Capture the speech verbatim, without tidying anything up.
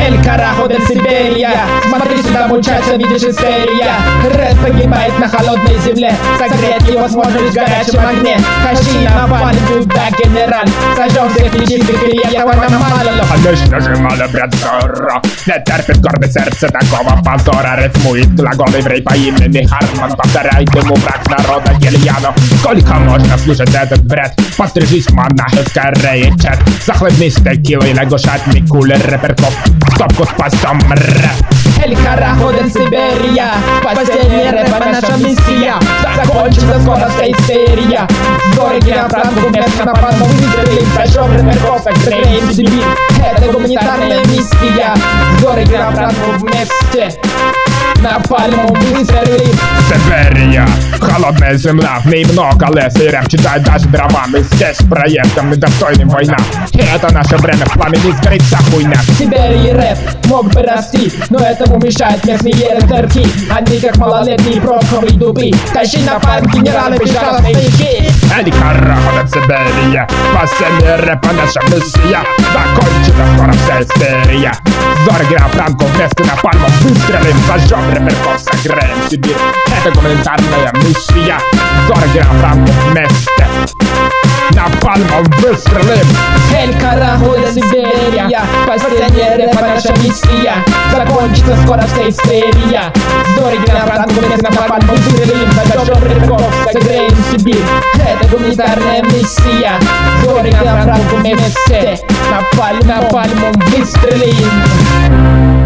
Эль Карахо де Сибирия. Смотри сюда, мучаться, видишь истерия. Рэп погибает на холодной земле. Согреть его сможешь в горячем огне. Хаши напали туда, генераль. Сожжем всех нечистых, и этого нам мало. Конечно же, мало, брат, ссора. Не терпит гордое сердце такого позора. Рифмует глагол еврей по имени Харман. Повторяет ему враг народа Гильяно. Сколько можно слушать этот бред? Пострижись, монахи, скорее, чат. Захлебнись текилой, лягушатный кулер рэперков. В топку спасем рэп. Эль Карахо де Сибирия. Последний рэп, а наша миссия. Закончится скоро вся истерия. Дороги на Франку, вместо нападок выстрелим. Сожжем рэперков, согреем Сибирь. Это гуманитарная миссия. Дороги на Франку вместе. На пальму выстрелим. Сибирия, холодная земля, в ней много леса и рэп читает даже дрова. Мы здесь проектом и достойным война. И это наше время, в пламени сгорит вся хуйня. В Сибири рэп мог бы расти, но этому мешают местные рэперки. Они как малолетние пробковые дубы. Тащи на пальм генералы безжалостные щи. Эль Карахо де Сибирия. Последний рэп, а наша миссия. Закончится скоро вся истерия. Дороги на Франку, вместе на пальму выстрелим. Сожжем рэперков, согреем Сибирь. Это гуманитарная миссия. Дороги на Франку, вместе на пальму выстрелим. Эль Карахо де Сибирия. Последняя рэп, наша миссия. Закончится скоро вся истерия. Дороги на Франку, вместе на пальму выстрелим. Сожжем рэперков, согреем Сибирь. Это гуманитарная миссия. Дороги на Франку, вместе на пальму, на пальму выстрелим.